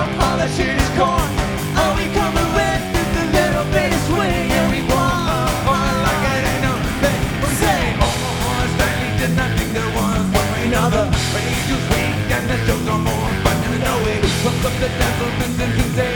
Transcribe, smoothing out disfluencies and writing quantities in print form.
up, all that shit is gone. All we coming with is a little bit of swing, and we want like it ain't nothing. We say, oh, Stanley did nothing there was one way or another. But he's just weak and the show's on more, but I know it. Fuck up the devil and then Tuesday.